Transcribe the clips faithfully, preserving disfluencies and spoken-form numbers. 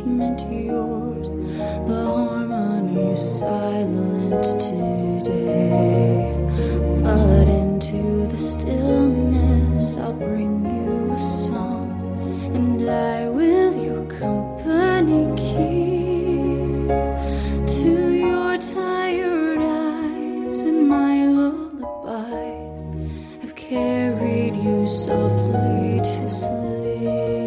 judgment yours. The harmony is silent today, but into the stillness I'll bring you a song, and I will your company keep. To your tired eyes and my lullabies, I've carried you softly to sleep.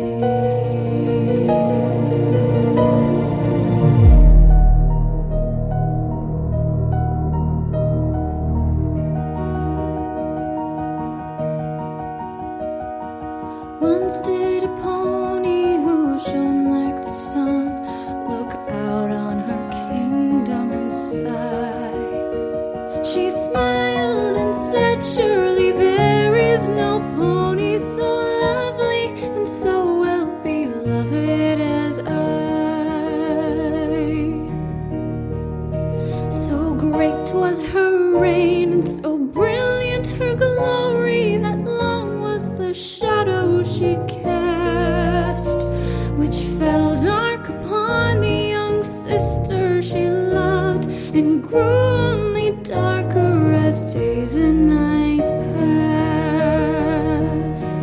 Once did a pony who shone like the sun look out on her kingdom and sigh. She smiled and said, surely there is no pony so lovely and so well beloved as I. So great was her reign and so brilliant her glory that long was the shadow she cast, which fell dark upon the young sister she loved, and grew only darker as days and nights passed.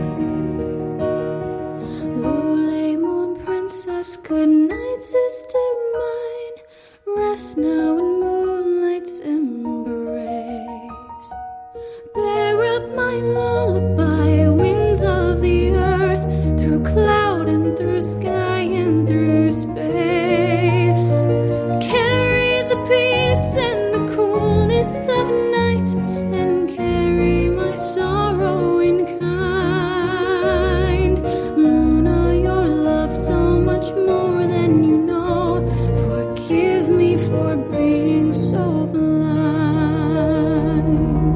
Lule, moon princess, good night, sister mine. Rest now in moonlight's embrace. Bear up my lullaby, winds of the earth, through cloud and through sky and through space. Carry the peace and the coolness of night, and carry my sorrow in kind. Luna, your love so much more than you know. Forgive me for being so blind.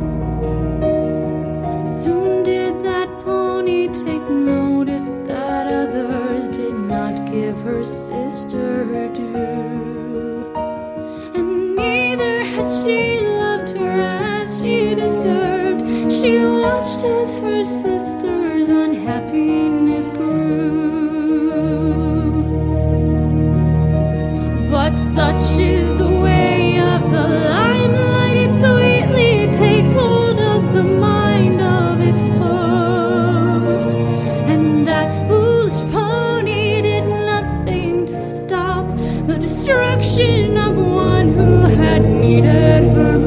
Soon did that pony take notice that others did not give her sister her due, and neither had she loved her as she deserved. She watched as her sister's unhappiness grew. But such is the way of the limelight, it sweetly takes hold of the mind of its host, and that foolish pony did nothing to stop the destruction of one who had needed her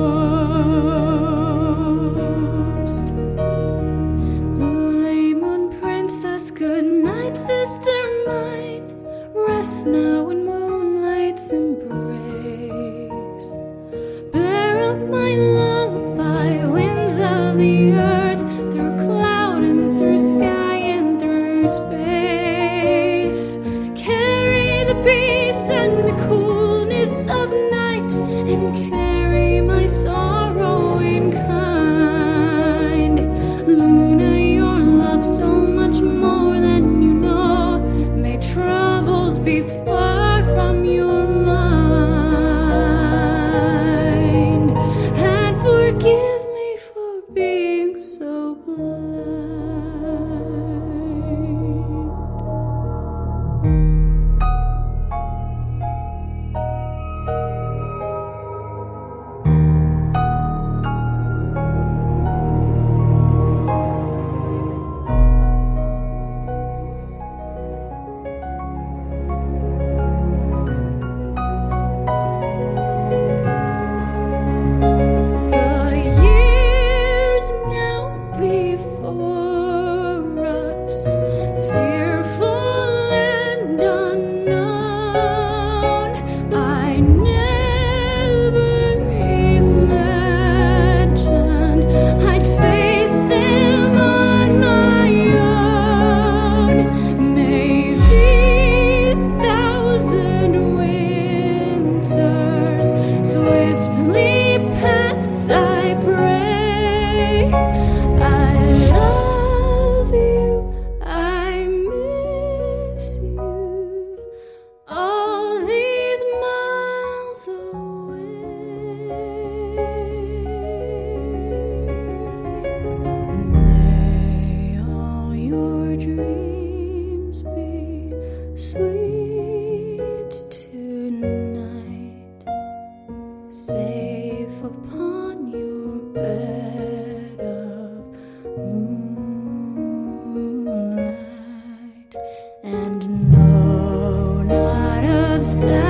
most. Lule, moon princess, good night, sister mine. Rest now in moonlight's embrace. Bear up my lullaby, winds of the earth, through cloud and through sky and through space. Carry the peace and the coolness of night, and carry my sorrow in kind. Luna, your love so much more than you know. May troubles be far from your mind, and forgive me for being so blind. dreams be sweet. of stars.